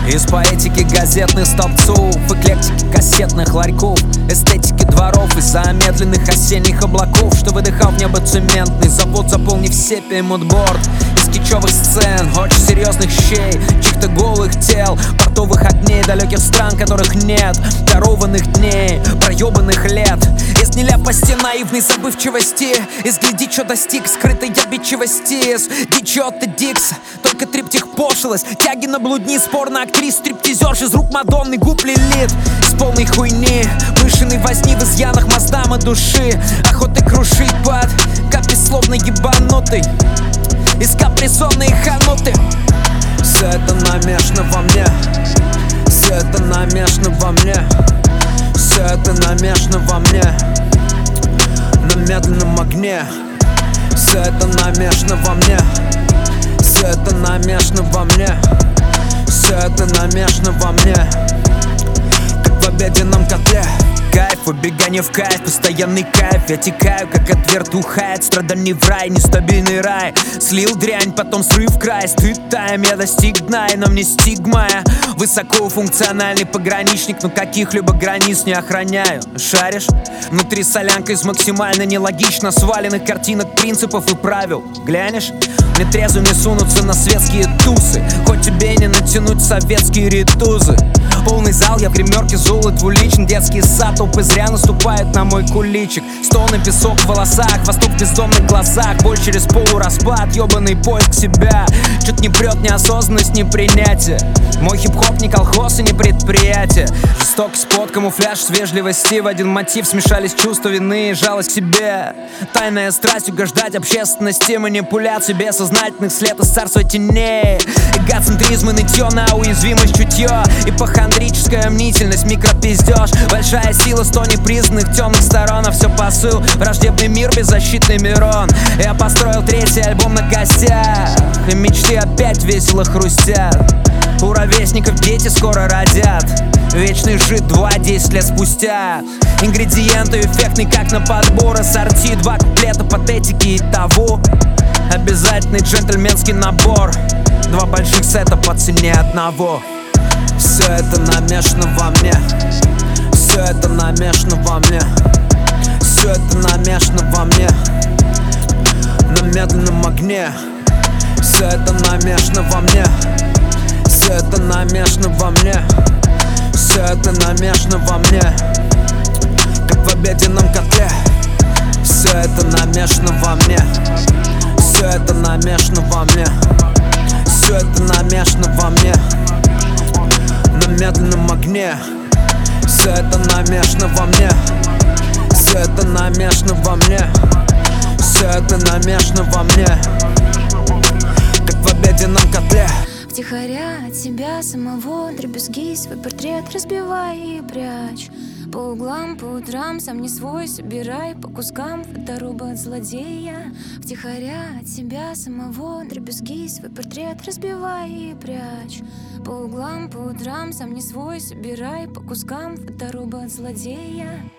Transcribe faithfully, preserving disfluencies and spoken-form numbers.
Из поэтики газетных столбцов, эклектики кассетных ларьков, эстетики дворов и замедленных осенних облаков, что выдыхал в небо цементный завод, заполнив сепием мудборд. Из кичевых сцен, очень серьезных щей, чьих-то голых тел, портовых огней далеких стран, которых нет, дарованных дней, проебанных лет. Из нелепости наивной забывчивости, из гляди, чё достиг скрытой обидчивости, из дичи от Дикса, только триптих пошлость, тяги на блудни, спор на актрис, стриптизерш из рук Мадонны, губ Лилит. С полной хуйни, мышиной возни в изъянах моздам и души, охоты крушить под капли словно ебанутый, из капризонные хануты. Все это намешано во мне, все это намешано во мне, все это намешано во мне, на медленном огне. Все это намешано во мне, все это намешано во мне, все это намешано во мне, как в обеденном котле. Кайф, убегание в кайф, постоянный кайф. Я текаю, как от вертуха, от страданий в рай, нестабильный рай. Слил дрянь, потом срыв край, стыд тайм, я достиг дна, и на мне стигма. Я высокофункциональный пограничник, но каких-либо границ не охраняю. Шаришь? Внутри солянка из максимально нелогично сваленных картинок, принципов и правил. Глянешь? Мне трезвым не сунутся на светские тусы, хоть тебе не натянуть советские ритузы. Полный зал, я в гримерке золот двуличен, детский сад, толпы зря наступают на мой куличик. Стоны, песок в волосах, восток в бездомных глазах, боль через полураспад, ебаный поиск себя. Чё-то не прет неосознанность, не принятие. Мой хип-хоп не колхоз и не предприятие. Жестокий спот, камуфляж с вежливости, в один мотив смешались чувства вины и жалость к себе. Тайная страсть угождать общественности, манипуляции бессознательных след из царства теней. Эгоцентризм и нытье на уязвимость чутье, ипохондрическая мнительность, микропиздеж. Большая сила сто непризнанных темных сторон, а все посыл, враждебный мир, беззащитный Мирон. Я построил третий альбом на костях, и мечты опять весело хрустят. У ровесников дети скоро родят, вечный жид два десять лет спустя. Ингредиенты эффектные, как на подбор ассорти, два куплета патетики и того. Обязательный джентльменский набор, два больших сета по цене одного. Все это намешано во мне, все это намешано во мне, все это намешано во мне, на медленном огне. Все это намешано во мне, все это намешано во мне, все это намешано во мне, как в обеденном котле. Все это намешано во мне, все это намешано во мне, все это намешано во мне, на медленном огне. Все это намешано во мне, все это намешано во мне, все это намешано во мне, как в обеденном котле. Втихаря от себя самого дребезги свой портрет разбивай и прячь. По углам, по утрам сам не свой собирай, по кускам фоторобот злодея. Втихаря от себя самого дребезги свой портрет разбивай и прячь. По углам, по утрам сам не свой собирай, по кускам фоторобот злодея.